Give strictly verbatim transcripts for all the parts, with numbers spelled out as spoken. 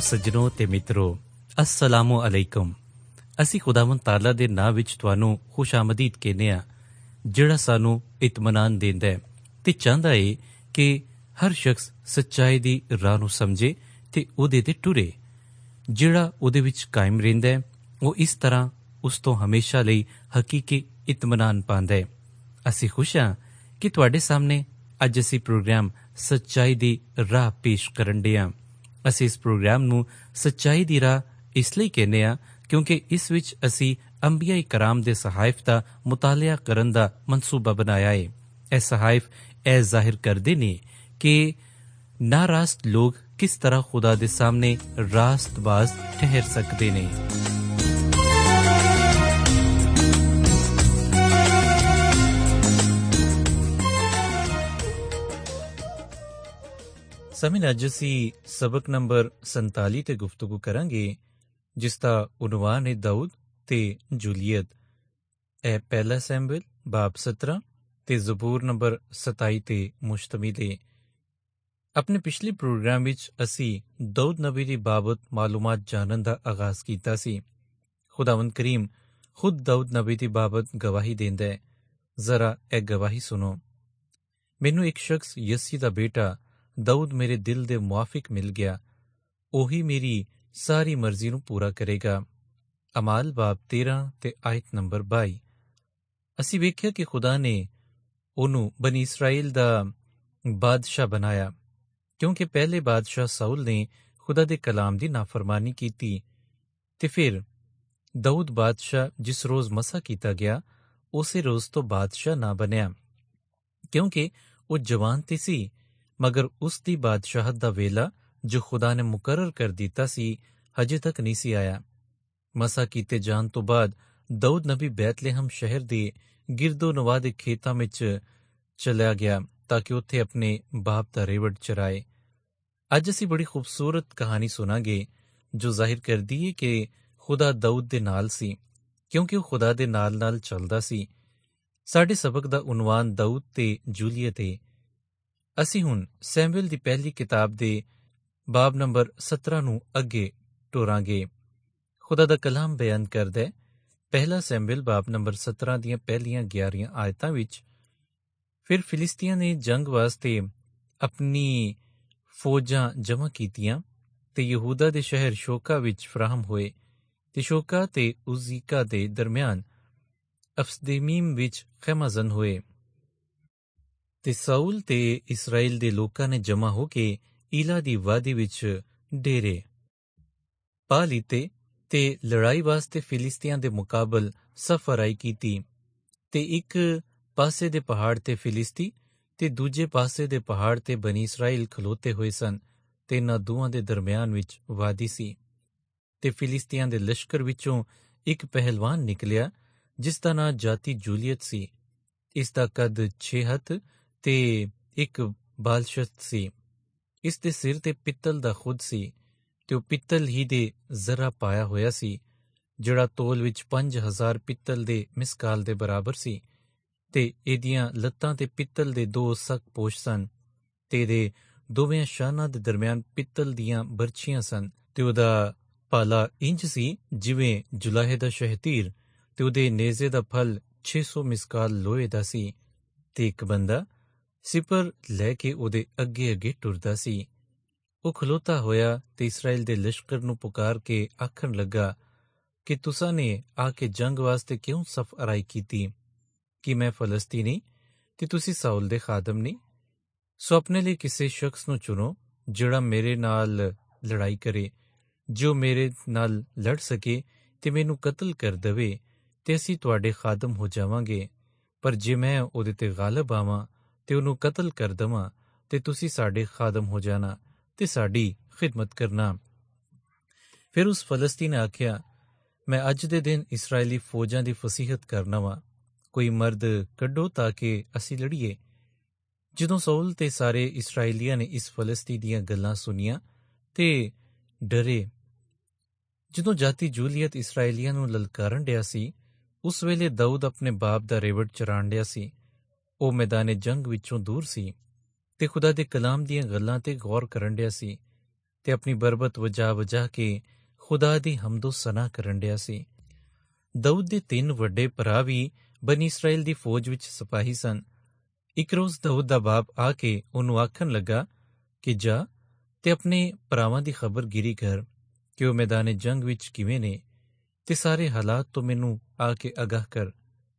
ਸੱਜਣੋ ਤੇ ਮਿੱਤਰੋ, अस्सलामु अलैकुम। ਅਸੀਂ ਖੁਦਾਵੰਦ ਤਾਲਾ ਦੇ ਨਾਂ ਵਿੱਚ ਤੁਹਾਨੂੰ ਖੁਸ਼ ਆਮਦੀਦ ਕਹਿੰਦੇ ਹਾਂ, ਜਿਹੜਾ ਸਾਨੂੰ ਇਤਮਾਨਾਨ ਦਿੰਦਾ ਹੈ ਤੇ ਚਾਹੁੰਦਾ ਏ ਕਿ ਹਰ ਸ਼ਖਸ ਸੱਚਾਈ ਦੀ ਰਾਹ ਨੂੰ ਸਮਝੇ ਤੇ ਉਹਦੇ ਤੇ ਟੁਰੇ। ਜਿਹੜਾ ਉਹਦੇ ਵਿੱਚ ਕਾਇਮ ਰਹਿੰਦਾ ਹੈ ਉਹ ਇਸ ਤਰ੍ਹਾਂ ਉਸ ਤੋਂ ਹਮੇਸ਼ਾ ਲਈ ਹਕੀਕੀ ਇਤਮਾਨਾਨ ਪਾਉਂਦਾ ਹੈ। ਅਸੀਂ ਖੁਸ਼ ਹਾਂ ਕਿ ਤੁਹਾਡੇ ਸਾਹਮਣੇ ਅੱਜ ਅਸੀਂ ਪ੍ਰੋਗਰਾਮ ਸੱਚਾਈ ਦੀ ਰਾਹ ਪੇਸ਼ ਕਰਨ ਡੇ ਹਾਂ। ਅਸੀਂ ਇਸ ਪ੍ਰੋਗਰਾਮ ਨੂੰ ਸੱਚਾਈ ਦੀ ਰਾਹ ਇਸ ਲਈ ਕਹਿੰਦੇ ਹਾਂ ਕਿਉਂਕਿ ਇਸ ਵਿੱਚ ਅਸੀਂ ਅੰਬੀਆ ਕਰਾਮ ਦੇ ਸਹਾਇਫ ਦਾ ਮੁਤਾਲਿਆ ਕਰਨ ਦਾ ਮਨਸੂਬਾ ਬਣਾਇਆ ਹੈ। ਇਹ ਸਹਾਇਫ ਇਹ ਜ਼ਾਹਿਰ ਕਰਦੇ ਨੇ ਕਿ ਨਾਰਾਸਤ ਲੋਕ ਕਿਸ ਤਰ੍ਹਾਂ ਖੁਦਾ ਦੇ ਸਾਹਮਣੇ ਰਾਸਤਬਾਜ਼ ਠਹਿਰ ਸਕਦੇ ਨੇ। ਸਮੇਂ ਅੱਜ ਅਸੀਂ ਸਬਕ ਨੰਬਰ ਸੰਤਾਲੀ ਤੇ ਗੁਫ਼ਤਗੂ ਕਰਾਂਗੇ, ਜਿਸ ਦਾ ਉਨਵਾਨ ਹੈ ਦਾਊਦ ਤੇ ਜੂਲੀਅਤ। ਇਹ ਪਹਿਲਾ ਸੈਮੂਅਲ ਬਾਬ ਸਤਰਾਂ ਤੇ ਜ਼ਬੂਰ ਨੰਬਰ ਸਤਾਈ ਤੇ ਮੁਸ਼ਤਮਿਲ ਹੈ। ਆਪਣੇ ਪਿਛਲੇ ਪ੍ਰੋਗਰਾਮ ਵਿੱਚ ਅਸੀਂ ਦਾਊਦ ਨਬੀ ਦੀ ਬਾਬਤ ਮਾਲੂਮਾਤ ਜਾਣਨ ਦਾ ਆਗਾਜ਼ ਕੀਤਾ ਸੀ। ਖੁਦਾਵੰਦ ਕਰੀਮ ਖੁਦ ਦਾਊਦ ਨਬੀ ਦੀ ਬਾਬਤ ਗਵਾਹੀ ਦਿੰਦਾ ਹੈ। ਜ਼ਰਾ ਇਹ ਗਵਾਹੀ ਸੁਣੋ। ਮੈਨੂੰ ਇੱਕ ਸ਼ਖਸ ਯੱਸੀ ਦਾ ਬੇਟਾ ਦਾਊਦ ਮੇਰੇ ਦਿਲ ਦੇ ਮੁਆਫਿਕ ਮਿਲ ਗਿਆ, ਉਹੀ ਮੇਰੀ ਸਾਰੀ ਮਰਜ਼ੀ ਨੂੰ ਪੂਰਾ ਕਰੇਗਾ। ਅਮਾਲ ਬਾਬ ਤੇਰਾਂ ਤੇ ਆਇਤ ਨੰਬਰ ਬਾਈ। ਅਸੀਂ ਵੇਖਿਆ ਕਿ ਖੁਦਾ ਨੇ ਉਹਨੂੰ ਬਨੀ ਇਸਰਾਈਲ ਦਾ ਬਾਦਸ਼ਾਹ ਬਣਾਇਆ ਕਿਉਂਕਿ ਪਹਿਲੇ ਬਾਦਸ਼ਾਹ ਸਾਊਲ ਨੇ ਖੁਦਾ ਦੇ ਕਲਾਮ ਦੀ ਨਾਫਰਮਾਨੀ ਕੀਤੀ ਤੇ ਫਿਰ ਦਾਊਦ ਬਾਦਸ਼ਾਹ ਜਿਸ ਰੋਜ਼ ਮਸਾ ਕੀਤਾ ਗਿਆ ਉਸੇ ਰੋਜ਼ ਤੋਂ ਬਾਦਸ਼ਾਹ ਨਾ ਬਣਿਆ ਕਿਉਂਕਿ ਉਹ ਜਵਾਨ ਤੇ ਸੀ, ਮਗਰ ਉਸ ਦੀ ਬਾਦਸ਼ਾਹਤ ਦਾ ਵੇਲਾ ਜੋ ਖੁਦਾ ਨੇ ਮੁਕਰਰ ਕਰ ਦਿੱਤਾ ਸੀ ਹਜੇ ਤੱਕ ਨਹੀਂ ਸੀ ਆਇਆ। ਮਸਾ ਕੀਤੇ ਜਾਣ ਤੋਂ ਬਾਅਦ ਦਾਊਦ ਨਬੀ ਬੈਤਲਹਮ ਸ਼ਹਿਰ ਦੇ ਗਿਰਦੋ ਨਵਾਹ ਦੇ ਖੇਤਾਂ ਵਿੱਚ ਚਲਿਆ ਗਿਆ ਤਾਂ ਕਿ ਉੱਥੇ ਆਪਣੇ ਬਾਪ ਦਾ ਰੇਵੜ ਚਰਾਏ। ਅੱਜ ਅਸੀਂ ਬੜੀ ਖੂਬਸੂਰਤ ਕਹਾਣੀ ਸੁਣਾਂਗੇ ਜੋ ਜ਼ਾਹਿਰ ਕਰਦੀ ਹੈ ਕਿ ਖੁਦਾ ਦਾਊਦ ਦੇ ਨਾਲ ਸੀ ਕਿਉਂਕਿ ਉਹ ਖੁਦਾ ਦੇ ਨਾਲ ਨਾਲ ਚੱਲਦਾ ਸੀ। ਸਾਡੇ ਸਬਕ ਦਾ ਉਨਵਾਨ ਦਾਊਦ ਤੇ ਜੂਲੀਅਤ ਹੈ। ਅਸੀਂ ਹੁਣ ਸੈਮੂਅਲ ਦੀ ਪਹਿਲੀ ਕਿਤਾਬ ਦੇ ਬਾਬ ਨੰਬਰ ਸਤਰਾਂ ਨੂੰ ਅੱਗੇ ਟੋਰਾਂਗੇ। ਖੁਦਾ ਦਾ ਕਲਾਮ ਬਿਆਨ ਕਰਦਾ ਹੈ, ਪਹਿਲਾ ਸੈਮੂਅਲ ਬਾਬ ਨੰਬਰ ਸਤਰਾਂ ਦੀਆਂ ਪਹਿਲੀਆਂ ਗਿਆਰੀਆਂ ਆਇਤਾਂ ਵਿੱਚ, ਫਿਰ ਫਿਲਿਸਤੀਆਂ ਨੇ ਜੰਗ ਵਾਸਤੇ ਆਪਣੀ ਫੌਜਾਂ ਜਮ੍ਹਾਂ ਕੀਤੀਆਂ ਤੇ ਯਹੂਦਾ ਦੇ ਸ਼ਹਿਰ ਸ਼ੋਕਾ ਵਿੱਚ ਫਰਾਹਮ ਹੋਏ ਤੇ ਸ਼ੋਕਾ ਤੇ ਉਜ਼ੀਕਾ ਦੇ ਦਰਮਿਆਨ ਅਫਸਦੇਮੀਮ ਵਿੱਚ ਖੈਮਾਜ਼ਨ ਹੋਏ ਤੇ ਸਾਊਲ ਤੇ ਇਸਰਾਇਲ ਦੇ ਲੋਕਾਂ ਨੇ ਜਮ੍ਹਾਂ ਹੋ ਕੇ ਈਲਾ ਦੀ ਵਾਦੀ ਵਿੱਚ ਡੇਰੇ ਪਾ ਲਿੱਤੇ ਤੇ ਲੜਾਈ ਵਾਸਤੇ ਫਿਲਿਸਤੀਆਂ ਦੇ ਮੁਕਾਬਲ ਸਫਰਾਈ ਕੀਤੀ ਤੇ ਇੱਕ ਪਾਸੇ ਦੇ ਪਹਾੜ ਤੇ ਫਿਲਿਸਤੀ ਤੇ ਦੂਜੇ ਪਾਸੇ ਦੇ ਪਹਾੜ ਤੇ ਬਨੀ ਇਸਰਾਇਲ ਖਲੋਤੇ ਹੋਏ ਸਨ ਤੇ ਇਹਨਾਂ ਦੋਵਾਂ ਦੇ ਦਰਮਿਆਨ ਵਿੱਚ ਵਾਦੀ ਸੀ। ਤੇ ਫਿਲਿਸਤੀਆਂ ਦੇ ਲਸ਼ਕਰ ਵਿੱਚੋਂ ਇੱਕ ਪਹਿਲਵਾਨ ਨਿਕਲਿਆ ਜਿਸ ਦਾ ਨਾਂ ਜਾਤੀ ਜੂਲੀਅਤ ਸੀ। ਇਸ ਦਾ ਕੱਦ ਛੇ ਹੱਥ ਤੇ ਇੱਕ ਬਾਲਸ਼ਤ ਸੀ। ਇਸ ਦੇ ਸਿਰ ਤੇ ਪਿੱਤਲ ਦਾ ਖੁਦ ਸੀ ਤੇ ਉਹ ਪਿੱਤਲ ਹੀ ਦੇ ਜ਼ਰਾ ਪਾਇਆ ਹੋਇਆ ਸੀ, ਜਿਹੜਾ ਤੋਲ ਵਿੱਚ ਪੰਜ ਹਜ਼ਾਰ ਪਿੱਤਲ ਦੇ ਮਿਸਕਾਲ ਦੇ ਬਰਾਬਰ ਸੀ। ਤੇ ਇਹਦੀਆਂ ਲੱਤਾਂ ਤੇ ਪਿੱਤਲ ਦੇ ਦੋ ਸਕ ਪੋਸ਼ ਸਨ ਤੇ ਇਹਦੇ ਦੋਵੇਂ ਸ਼ਾਨਾਂ ਦੇ ਦਰਮਿਆਨ ਪਿੱਤਲ ਦੀਆਂ ਬਰਛੀਆਂ ਸਨ ਤੇ ਉਹਦਾ ਭਾਲਾ ਇੰਜ ਸੀ ਜਿਵੇਂ ਜੁਲਾਹੇ ਦਾ ਸ਼ਹਿਤੀਰ ਤੇ ਉਹਦੇ ਨੇਜ਼ੇ ਦਾ ਫਲ ਛੇ ਸੌ ਮਿਸਕਾਲ ਲੋਹੇ ਦਾ ਸੀ। ਤੇ ਇੱਕ ਬੰਦਾ ਸਿਪਰ ਲੈ ਕੇ ਉਹਦੇ ਅੱਗੇ ਅੱਗੇ ਟੁਰਦਾ ਸੀ। ਉਹ ਖਲੋਤਾ ਹੋਇਆ ਤੇ ਇਸਰਾਇਲ ਦੇ ਲਸ਼ਕਰ ਨੂੰ ਪੁਕਾਰ ਕੇ ਆਖਣ ਲੱਗਾ ਕਿ ਤੁਸਾਂ ਨੇ ਆ ਕੇ ਜੰਗ ਵਾਸਤੇ ਕਿਉਂ ਸਫ ਅਰਾਈ ਕੀਤੀ? ਕਿ ਮੈਂ ਫਲਸਤੀਨੀ ਤੇ ਤੁਸੀਂ ਸਾਊਲ ਦੇ ਖਾਦਮ ਨਹੀਂ? ਸੋ ਆਪਣੇ ਲਈ ਕਿਸੇ ਸ਼ਖਸ ਨੂੰ ਚੁਣੋ ਜਿਹੜਾ ਮੇਰੇ ਨਾਲ ਲੜਾਈ ਕਰੇ, ਜੋ ਮੇਰੇ ਨਾਲ ਲੜ ਸਕੇ ਤੇ ਮੈਨੂੰ ਕਤਲ ਕਰ ਦੇਵੇ ਤੇ ਅਸੀਂ ਤੁਹਾਡੇ ਖਾਦਮ ਹੋ ਜਾਵਾਂਗੇ। ਪਰ ਜੇ ਮੈਂ ਉਹਦੇ ਤੇ ਗਾਲਬ ਆਵਾਂ ਤੇ ਉਹਨੂੰ ਕਤਲ ਕਰ ਦੇਵਾਂ ਤੇ ਤੁਸੀਂ ਸਾਡੇ ਖਾਦਮ ਹੋ ਜਾਣਾ ਤੇ ਸਾਡੀ ਖਿਦਮਤ ਕਰਨਾ। ਫਿਰ ਉਸ ਫਲਸਤੀਨ ਨੇ ਆਖਿਆ, ਮੈਂ ਅੱਜ ਦੇ ਦਿਨ ਇਸਰਾਇਲੀ ਫੌਜਾਂ ਦੀ ਫਸੀਹਤ ਕਰਨਾ ਵਾਂ, ਕੋਈ ਮਰਦ ਕੱਢੋ ਤਾਂ ਕਿ ਅਸੀਂ ਲੜੀਏ। ਜਦੋਂ ਸਾਊਲ ਤੇ ਸਾਰੇ ਇਸਰਾਇਲੀਆਂ ਨੇ ਇਸ ਫਲਸਤੀ ਦੀਆਂ ਗੱਲਾਂ ਸੁਣੀਆਂ ਤੇ ਡਰੇ। ਜਦੋਂ ਜਾਤੀ ਜੂਲੀਅਤ ਇਸਰਾਇਲੀਆਂ ਨੂੰ ਲਲਕਾਰਨ ਡਿਆ ਸੀ, ਉਸ ਵੇਲੇ ਦਾਊਦ ਆਪਣੇ ਬਾਪ ਦਾ ਰੇਵੜ ਚਰਾਣ ਡਿਆ ਸੀ। ਉਹ ਮੈਦਾਨੇ ਜੰਗ ਵਿੱਚੋਂ ਦੂਰ ਸੀ ਤੇ ਖੁਦਾ ਦੇ ਕਲਾਮ ਦੀਆਂ ਗੱਲਾਂ ਤੇ ਗੌਰ ਕਰਨ ਡਿਆ ਸੀ ਤੇ ਆਪਣੀ ਬਰਬਤ ਵਜਾ ਵਜਾ ਕੇ ਖੁਦਾ ਦੀ ਹਮਦੋ ਸਨਾ ਕਰਨ ਡਿਆ ਸੀ। ਦਾਊਦ ਦੇ ਤਿੰਨ ਵੱਡੇ ਭਰਾ ਵੀ ਬਨੀ ਇਸਰਾਏਲ ਦੀ ਫੌਜ ਵਿੱਚ ਸਿਪਾਹੀ ਸਨ। ਇੱਕ ਰੋਜ਼ ਦਾਊਦ ਦਾ ਬਾਪ ਆ ਕੇ ਉਹਨੂੰ ਆਖਣ ਲੱਗਾ ਕਿ ਜਾ ਤੇ ਆਪਣੇ ਭਰਾਵਾਂ ਦੀ ਖਬਰਗਿਰੀ ਕਰ ਕਿ ਉਹ ਮੈਦਾਨੇ ਜੰਗ ਵਿੱਚ ਕਿਵੇਂ ਨੇ, ਤੇ ਸਾਰੇ ਹਾਲਾਤ ਤੋਂ ਮੈਨੂੰ ਆ ਕੇ ਅਗਾਹ ਕਰ।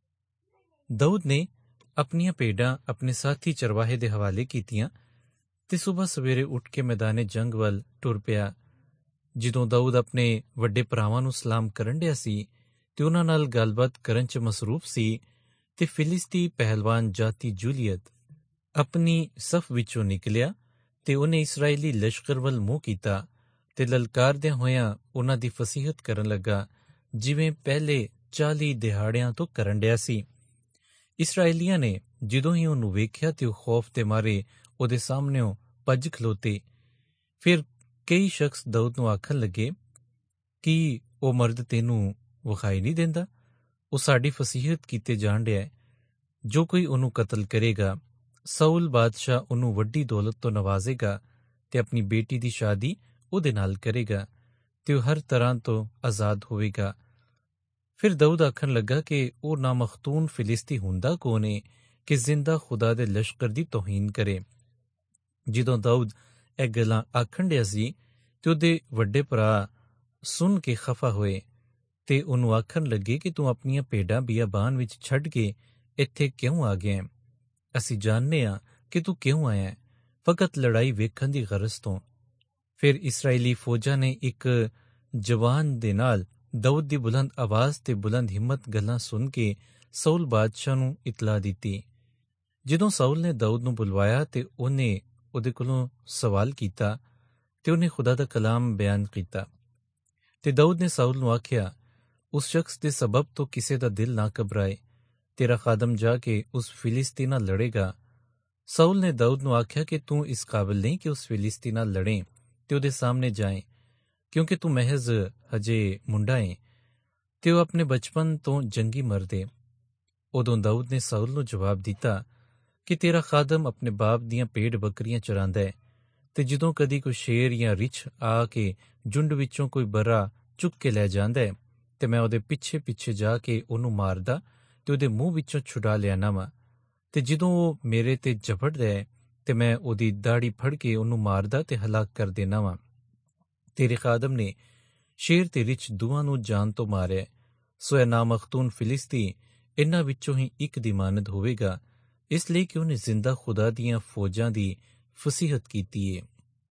ਦਾਊਦ ਨੇ ਆਪਣੀਆਂ ਭੇਡਾਂ ਆਪਣੇ ਸਾਥੀ ਚਰਵਾਹੇ ਦੇ ਹਵਾਲੇ ਕੀਤੀਆਂ ਤੇ ਸੁਬਾਹ ਸਵੇਰੇ ਉੱਠ ਕੇ ਮੈਦਾਨੇ ਜੰਗ ਵੱਲ ਟੁਰ ਪਿਆ। ਜਦੋਂ ਦਾਊਦ ਆਪਣੇ ਵੱਡੇ ਭਰਾਵਾਂ ਨੂੰ ਸਲਾਮ ਕਰਨ ਡਿਆ ਸੀ ਤੇ ਉਹਨਾਂ ਨਾਲ ਗੱਲਬਾਤ ਕਰਨ 'ਚ ਮਸਰੂਫ ਸੀ, ਤੇ ਫਿਲਿਸਤੀ ਪਹਿਲਵਾਨ ਜਾਤੀ ਜੂਲੀਅਤ ਆਪਣੀ ਸਫ ਵਿੱਚੋਂ ਨਿਕਲਿਆ ਤੇ ਉਹਨੇ ਇਸਰਾਏਲੀ ਲਸ਼ਕਰ ਵੱਲ ਮੂੰਹ ਕੀਤਾ ਤੇ ਲਲਕਾਰਦਿਆਂ ਹੋਇਆਂ ਉਹਨਾਂ ਦੀ ਫਸੀਹਤ ਕਰਨ ਲੱਗਾ, ਜਿਵੇਂ ਪਹਿਲੇ ਚਾਲੀ ਦਿਹਾੜਿਆਂ ਤੋਂ ਕਰਨ ਡਿਆ ਸੀ। ਇਸਰਾਏਲੀਆਂ ਨੇ ਜਦੋਂ ਹੀ ਉਹਨੂੰ ਵੇਖਿਆ ਤੇ ਉਹ ਖੌਫ ਦੇ ਮਾਰੇ ਉਹਦੇ ਸਾਹਮਣਿਓਂ ਭੱਜ ਖਲੋਤੇ। ਫਿਰ ਕਈ ਸ਼ਖਸ ਦਾਊਦ ਨੂੰ ਆਖਣ ਲੱਗੇ ਕਿ ਉਹ ਮਰਦ ਤੈਨੂੰ ਵਿਖਾਈ ਨਹੀਂ ਦਿੰਦਾ? ਉਹ ਸਾਡੀ ਫਸੀਹਤ ਕੀਤੇ ਜਾਣ ਡਿਆ ਹੈ। ਜੋ ਕੋਈ ਉਹਨੂੰ ਕਤਲ ਕਰੇਗਾ, ਸਾਊਲ ਬਾਦਸ਼ਾਹ ਉਹਨੂੰ ਵੱਡੀ ਦੌਲਤ ਤੋਂ ਨਵਾਜ਼ੇਗਾ ਤੇ ਆਪਣੀ ਬੇਟੀ ਦੀ ਸ਼ਾਦੀ ਉਹਦੇ ਨਾਲ ਕਰੇਗਾ ਤੇ ਉਹ ਹਰ ਤਰ੍ਹਾਂ ਤੋਂ ਆਜ਼ਾਦ ਹੋਵੇਗਾ। ਫਿਰ ਦਾਊਦ ਆਖਣ ਲੱਗਾ ਕਿ ਉਹ ਨਾਮਖਤੂਨ ਫਿਲਿਸਤੀ ਹੁੰਦਾ ਕੌਣ ਏ ਕਿ ਜ਼ਿੰਦਾ ਖੁਦਾ ਦੇ ਲਸ਼ਕਰ ਦੀ ਤੋਹੀਨ ਕਰੇ। ਜਦੋਂ ਦਾਊਦ ਇਹ ਗੱਲਾਂ ਆਖਣ ਡਿਆ ਸੀ ਤੇ ਉਹਦੇ ਵੱਡੇ ਭਰਾ ਸੁਣ ਕੇ ਖਫਾ ਹੋਏ ਤੇ ਉਹਨੂੰ ਆਖਣ ਲੱਗੇ ਕਿ ਤੂੰ ਆਪਣੀਆਂ ਭੇਡਾਂ ਬਿਆਬਾਨ ਵਿੱਚ ਛੱਡ ਕੇ ਇੱਥੇ ਕਿਉਂ ਆ ਗਿਆ? ਅਸੀਂ ਜਾਣਦੇ ਹਾਂ ਕਿ ਤੂੰ ਕਿਉਂ ਆਇਆ, ਫਕਤ ਲੜਾਈ ਵੇਖਣ ਦੀ ਗਰਜ਼ ਤੋਂ। ਫਿਰ ਇਸਰਾਏਲੀ ਫੌਜਾਂ ਨੇ ਇੱਕ ਜਵਾਨ ਦੇ ਨਾਲ ਦਾਊਦ ਦੀ ਬੁਲੰਦ ਆਵਾਜ਼ ਤੇ ਬੁਲੰਦ ਹਿੰਮਤ ਗੱਲਾਂ ਸੁਣ ਕੇ ਸਾਊਲ ਬਾਦਸ਼ਾਹ ਨੂੰ ਇਤਲਾਹ ਦਿੱਤੀ। ਜਦੋਂ ਸਾਊਲ ਨੇ ਦਾਊਦ ਨੂੰ ਬੁਲਵਾਇਆ ਤੇ ਉਹਨੇ ਉਹਦੇ ਕੋਲੋਂ ਸਵਾਲ ਕੀਤਾ ਤੇ ਉਹਨੇ ਖੁਦਾ ਦਾ ਕਲਾਮ ਬਿਆਨ ਕੀਤਾ। ਤੇ ਦਾਊਦ ਨੇ ਸਾਊਲ ਨੂੰ ਆਖਿਆ, ਉਸ ਸ਼ਖਸ ਦੇ ਸਬਬ ਤੋਂ ਕਿਸੇ ਦਾ ਦਿਲ ਨਾ ਘਬਰਾਏ, ਤੇਰਾ ਖਾਦਮ ਜਾ ਕੇ ਉਸ ਫਿਲਿਸਤੀ ਨਾਲ ਲੜੇਗਾ। ਸਾਊਲ ਨੇ ਦਾਊਦ ਨੂੰ ਆਖਿਆ ਕਿ ਤੂੰ ਇਸ ਕਾਬਿਲ ਨਹੀਂ ਕਿ ਉਸ ਫਿਲਿਸਤੀ ਨਾਲ ਲੜੇ ਤੇ ਉਹਦੇ ਸਾਹਮਣੇ ਜਾਏ, ਕਿਉਂਕਿ ਤੂੰ ਮਹਿਜ਼ ਹਜੇ ਮੁੰਡਾ ਏ ਤੇ ਉਹ ਆਪਣੇ ਬਚਪਨ ਤੋਂ ਜੰਗੀ ਮਰਦ ਏ। ਉਦੋਂ ਦਾਊਦ ਨੇ ਸਾਊਲ ਨੂੰ ਜਵਾਬ ਦਿੱਤਾ ਕਿ ਤੇਰਾ ਖਾਦਮ ਆਪਣੇ ਬਾਪ ਦੀਆਂ ਭੇਡ ਬੱਕਰੀਆਂ ਚਰਾਂਦਾ ਹੈ, ਤੇ ਜਦੋਂ ਕਦੀ ਕੋਈ ਸ਼ੇਰ ਜਾਂ ਰਿਛ ਆ ਕੇ ਝੁੰਡ ਵਿੱਚੋਂ ਕੋਈ ਬਰਾ ਚੁੱਕ ਕੇ ਲੈ ਜਾਂਦਾ ਹੈ ਤੇ ਮੈਂ ਉਹਦੇ ਪਿੱਛੇ ਪਿੱਛੇ ਜਾ ਕੇ ਉਹਨੂੰ ਮਾਰਦਾ ਤੇ ਉਹਦੇ ਮੂੰਹ ਵਿੱਚੋਂ ਛੁਡਾ ਲਿਆਣਾ ਵਾਂ, ਤੇ ਜਦੋਂ ਉਹ ਮੇਰੇ ਤੇ ਝਪਟਦਾ ਹੈ ਤੇ ਮੈਂ ਉਹਦੀ ਦਾੜੀ ਫੜ ਕੇ ਉਹਨੂੰ ਮਾਰਦਾ ਤੇ ਹਲਾਕ ਕਰ ਦੇਣਾ ਵਾਂ। ਤੇਰੇ ਖਾਦਮ ਨੇ ਸ਼ੇਰ ਤੇ ਰਿਛ ਦੋਵਾਂ ਨੂੰ ਜਾਨ ਤੋਂ ਮਾਰਿਆ, ਸੋ ਇਹ ਨਾਮਖਤੂਨ ਫਿਲਿਸਤੀ ਇਹਨਾਂ ਵਿੱਚੋਂ ਹੀ ਇੱਕ ਦੀ ਮਾਨਦ ਹੋਵੇਗਾ, ਇਸ ਲਈ ਕਿ ਉਹਨੇ ਜ਼ਿੰਦਾ ਖੁਦਾ ਦੀਆਂ ਫੌਜਾਂ ਦੀ ਫਸੀਹਤ ਕੀਤੀ ਏ।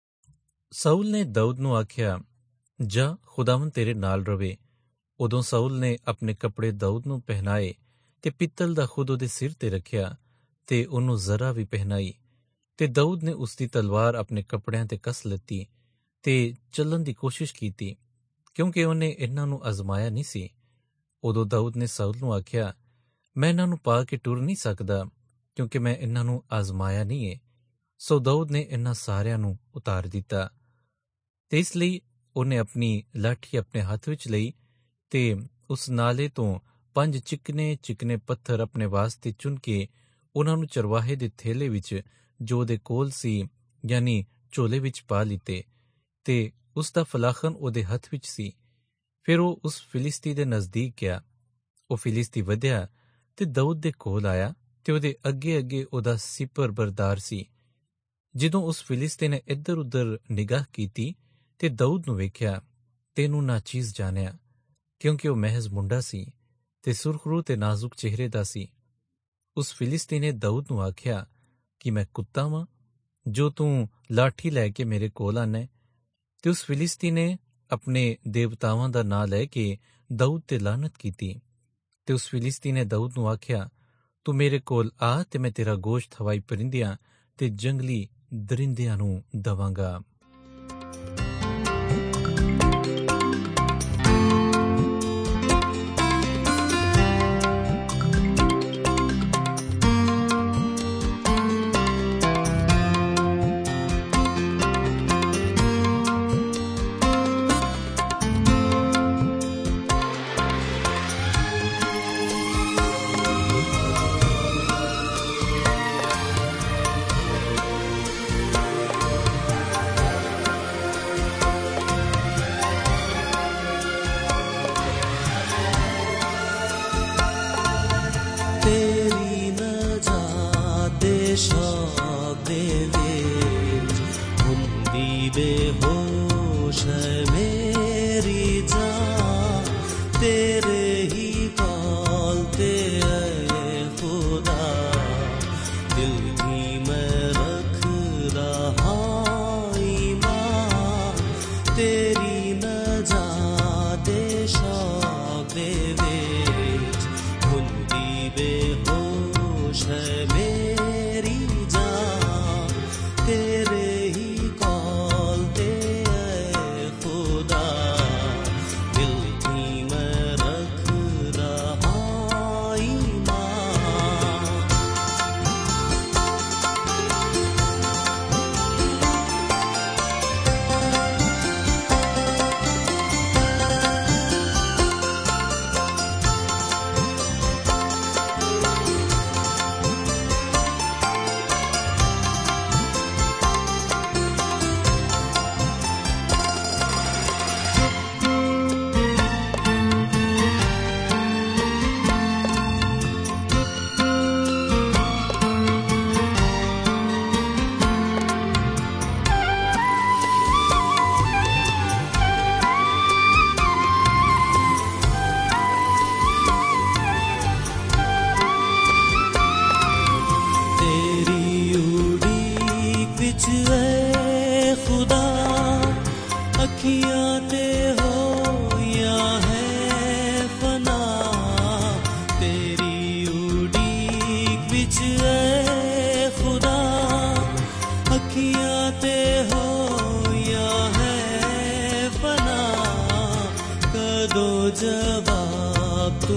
ਸਾਊਲ ਨੇ ਦਾਊਦ ਨੂੰ ਆਖਿਆ, ਜਾ ਖੁਦਾਵੰਦ ਤੇਰੇ ਨਾਲ ਰਵੇ। ਉਦੋਂ ਸਾਊਲ ਨੇ ਆਪਣੇ ਕੱਪੜੇ ਦਾਊਦ ਨੂੰ ਪਹਿਨਾਏ ਤੇ ਪਿੱਤਲ ਦਾ ਖੁਦ ਉਹਦੇ ਸਿਰ ਤੇ ਰੱਖਿਆ ਤੇ ਉਹਨੂੰ ਜ਼ਰਾ ਵੀ ਪਹਿਨਾਈ, ਤੇ ਦਾਊਦ ਨੇ ਉਸ ਦੀ ਤਲਵਾਰ ਆਪਣੇ ਕੱਪੜਿਆਂ ਤੇ ਕੱਸ ਲੱਤੀ ਤੇ ਚੱਲਣ ਦੀ ਕੋਸ਼ਿਸ਼ ਕੀਤੀ, ਕਿਉਂਕਿ ਉਹਨੇ ਇਹਨਾਂ ਨੂੰ ਅਜ਼ਮਾਇਆ ਨਹੀਂ ਸੀ। ਉਦੋਂ ਦਾਊਦ ਨੇ ਸਾਊਲ ਨੂੰ ਆਖਿਆ, ਮੈਂ ਇਹਨਾਂ ਨੂੰ ਪਾ ਕੇ ਟੁਰ ਨਹੀਂ ਸਕਦਾ, ਕਿਉਂਕਿ ਮੈਂ ਇਹਨਾਂ ਨੂੰ ਆਜ਼ਮਾਇਆ ਨਹੀਂ ਏ। ਸੋ ਦਾਊਦ ਨੇ ਇਹਨਾਂ ਸਾਰਿਆਂ ਨੂੰ ਉਤਾਰ ਦਿੱਤਾ, ਤੇ ਇਸ ਲਈ ਉਹਨੇ ਆਪਣੀ ਲਾਠੀ ਆਪਣੇ ਹੱਥ ਵਿੱਚ ਲਈ ਤੇ ਉਸ ਨਾਲੇ ਤੋਂ ਪੰਜ ਚਿਕਨੇ ਚਿਕਨੇ ਪੱਥਰ ਆਪਣੇ ਵਾਸਤੇ ਚੁਣ ਕੇ ਉਹਨਾਂ ਨੂੰ ਚਰਵਾਹੇ ਦੇ ਥੈਲੇ ਵਿੱਚ ਜੋ ਉਹਦੇ ਕੋਲ ਸੀ, ਯਾਨੀ ਝੋਲੇ ਵਿੱਚ ਪਾ ਲਿੱਤੇ, ਤੇ ਉਸ ਦਾ ਫਲਾਖਨ ਉਹਦੇ ਹੱਥ ਵਿੱਚ ਸੀ। ਫਿਰ ਉਹ ਉਸ ਫਿਲਿਸਤੀ ਦੇ ਨਜ਼ਦੀਕ ਗਿਆ। ਉਹ ਫਿਲਿਸਤੀ ਵਧਿਆ ਤੇ ਦਾਊਦ ਦੇ ਕੋਲ ਆਇਆ ਤੇ ਉਹਦੇ ਅੱਗੇ ਅੱਗੇ ਉਹਦਾ ਸਿਪਰ ਬਰਦਾਰ ਸੀ। ਜਦੋਂ ਉਸ ਫਿਲਿਸਤੀ ਨੇ ਇੱਧਰ ਉੱਧਰ ਨਿਗਾਹ ਕੀਤੀ ਤੇ ਦਾਊਦ ਨੂੰ ਵੇਖਿਆ ਤੇ ਇਹਨੂੰ ਨਾਚੀਜ਼ ਜਾਣਿਆ, ਕਿਉਂਕਿ ਉਹ ਮਹਿਜ਼ ਮੁੰਡਾ ਸੀ ਤੇ ਸੁਰਖਰੂ ਤੇ ਨਾਜ਼ੁਕ ਚਿਹਰੇ ਦਾ ਸੀ। ਉਸ ਫਿਲਿਸਤੀ ਨੇ ਦਾਊਦ ਨੂੰ ਆਖਿਆ ਕਿ ਮੈਂ ਕੁੱਤਾ ਵਾਂ ਜੋ ਤੂੰ ਲਾਠੀ ਲੈ ਕੇ ਮੇਰੇ ਕੋਲ ਆਨਾ ਹੈ। ਤੇ ਉਸ ਫਿਲਿਸਤੀ ਨੇ ਆਪਣੇ ਦੇਵਤਾਵਾਂ ਦਾ ਨਾਂ ਲੈ ਕੇ ਦਾਊਦ ਤੇ ਲਾਨਤ ਕੀਤੀ। ਤੇ ਉਸ ਫਿਲਿਸਤੀ ਨੇ ਦਾਊਦ ਨੂੰ ਆਖਿਆ, ਤੂੰ ਮੇਰੇ ਕੋਲ ਆ ਤੇ ਮੈਂ ਤੇਰਾ ਗੋਸ਼ਤ ਹਵਾਈ ਪਰਿੰਦਿਆਂ ਤੇ ਜੰਗਲੀ ਦਰਿੰਦਿਆਂ ਨੂੰ ਦਵਾਂਗਾ।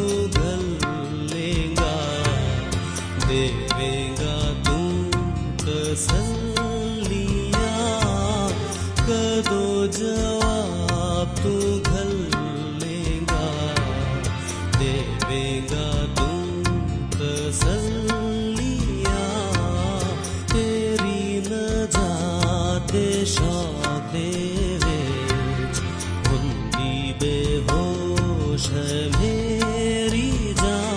घल लेगा, देवेगा तू तसल्लियाँ, कदो जवाब तू घल लेगा, देवेगा तू तसल्लियाँ, तेरी नजात शौक़ विच हुंदी बेहोश है मेरी जान।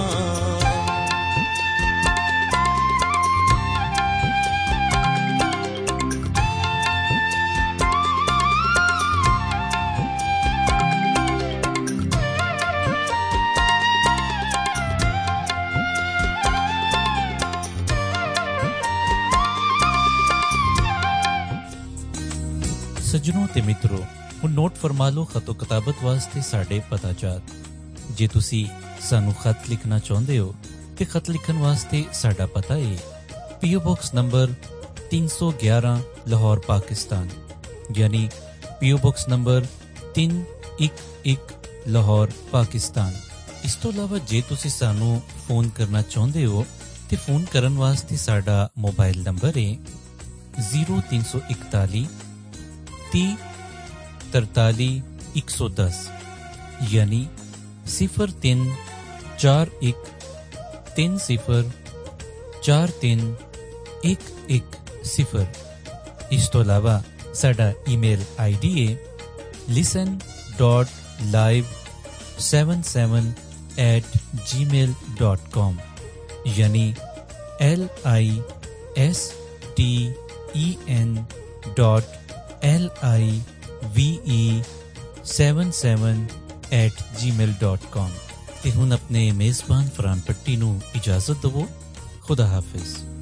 सज्जनों ते मित्रों, ਹੁਣ ਨੋਟ ਫਰਮਾ ਲਓ ਖਤੋ ਕਿਤਾਬਤ ਵਾਸਤੇ ਸਾਡੇ ਪਤਾ ਜਾਤ। ਜੇ ਤੁਸੀਂ ਸਾਨੂੰ ਖਤ ਲਿਖਣਾ ਚਾਹੁੰਦੇ ਹੋ ਤੇ ਖਤ ਲਿਖਣ ਵਾਸਤੇ ਸਾਡਾ ਪਤਾ ਹੈ ਪੀਓ ਬਾਕਸ ਨੰਬਰ तीन सौ ग्यारह ਲਾਹੌਰ ਪਾਕਿਸਤਾਨ, ਯਾਨੀ ਪੀਓ ਬਾਕਸ ਨੰਬਰ तीन एक एक ਲਾਹੌਰ ਪਾਕਿਸਤਾਨ। ਇਸ ਤੋਂ ਇਲਾਵਾ ਜੇ ਤੁਸੀਂ ਸਾਨੂੰ ਫੋਨ ਕਰਨਾ ਚਾਹੁੰਦੇ ਹੋ ਤੇ ਫੋਨ ਕਰਨ ਵਾਸਤੇ ਸਾਡਾ ਮੋਬਾਈਲ ਨੰਬਰ ਹੈ ਜ਼ੀਰੋ तीन सौ इकतालीस तीस तरताली एक सौ दस, यानी सिफर तीन चार एक तीन सिफर चार तीन एक एक सिफर। इस तो अलावा साडा ईमेल आईडी है listen dot live seven seven at Gmail dot com, यानी L I S T E N dot L I V E seven seven at Gmail dot com. ते हुण अपने मेज़बान फरहान पट्टी नूं इजाज़त दवो। खुदा हाफिज़।